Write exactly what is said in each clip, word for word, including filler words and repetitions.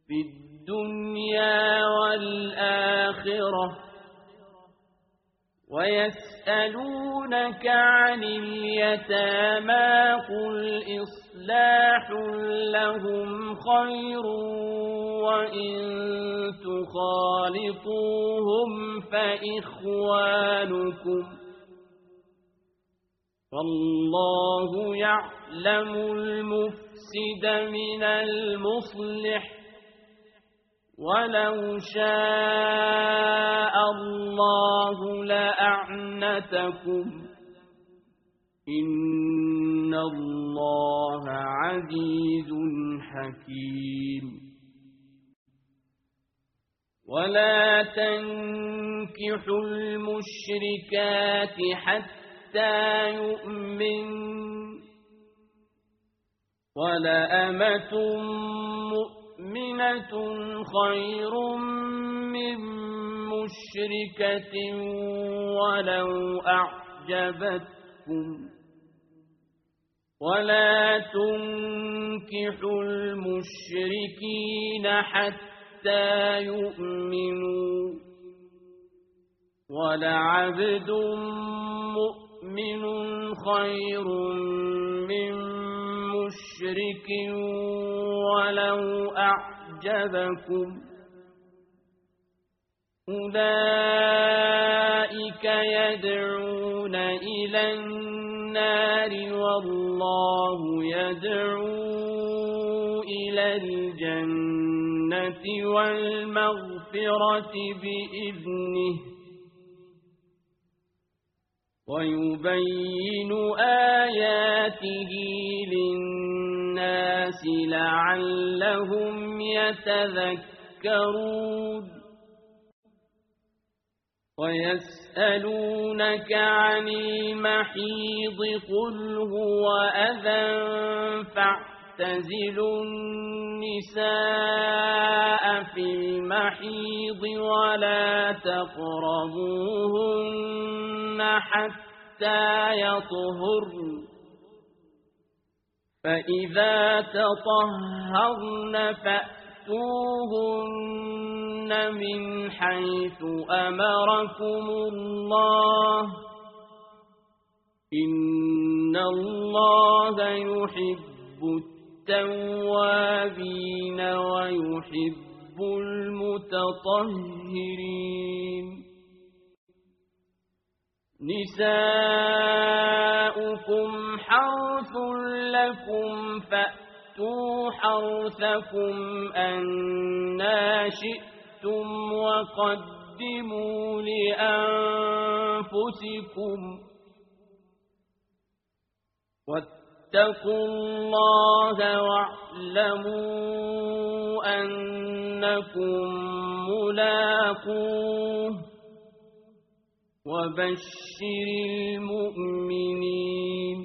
في الدنيا والآخرة ويسألونك عن اليتامى قل إصلاح لهم خير وإن تخالطوهم فإخوانكم فالله يعلم المفسد من المصلح ولو شاء الله لأعنتكم إن الله عزيز حكيم ولا تنكحوا المشركات حتى يؤمن ولأمة مؤمنة خير من مشركة ولو أعجبتكم ولا تنكحوا المشركين حتى يؤمنوا ولعبد مؤمن خير من مشرك ولو أعجبكم أولئك يدعون إلى النار والله يدعو إلى الجنة والمغفرة بإذنه ويبين آياته للناس لعلهم يتذكرون ويسألونك عن المحيض قل هو أذى فاعتزلوا النساء في المحيض ولا تقربوهن حتى يطهرن فإذا تطهرن فأتوهن من حيث أمركم الله إن الله يحب التوابين ويحب المتطهرين نساؤكم حرث لكم فأتوا حرثكم أنى شئتم وقدموا لأنفسكم واتقوا الله واعلموا أنكم ملاقوه وبشر المؤمنين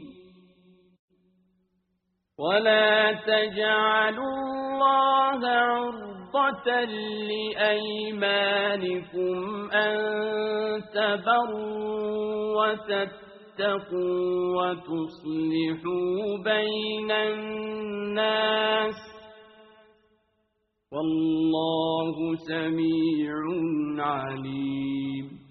ولا تجعلوا الله عرضة لأيمانكم أن تبروا وتتقوا وتصلحوا بين الناس والله سميع عليم